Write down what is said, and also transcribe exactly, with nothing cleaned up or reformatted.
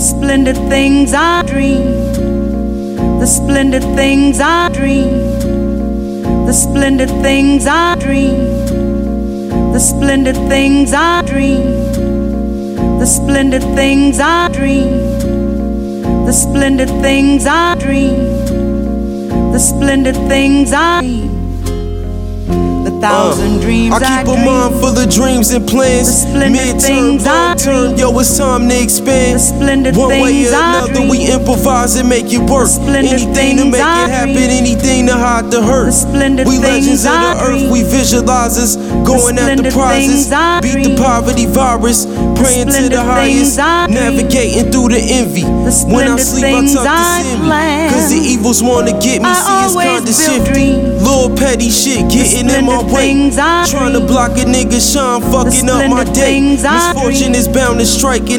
splendid things I dream, the splendid things I dream, the splendid things I dream, the splendid things I dream, the splendid things I dream, the splendid things I dream, the splendid things I dream. Thousand uh, dreams I keep I a mind full of dreams and plans. Midterm, long term, yo, it's time to expand. One way or another, we improvise and make it work. Anything to make it happen, anything to hide the hurt. We legends of the earth, we visualizers, going after prizes. Beat the poverty virus, praying to the highest, navigating through the envy. When I sleep, I tuck this in me, cause the evils wanna get me, see it's kinda shifty. Little petty shit getting in my way, trying to block a nigga shine, fucking up my day. Misfortune is bound to strike.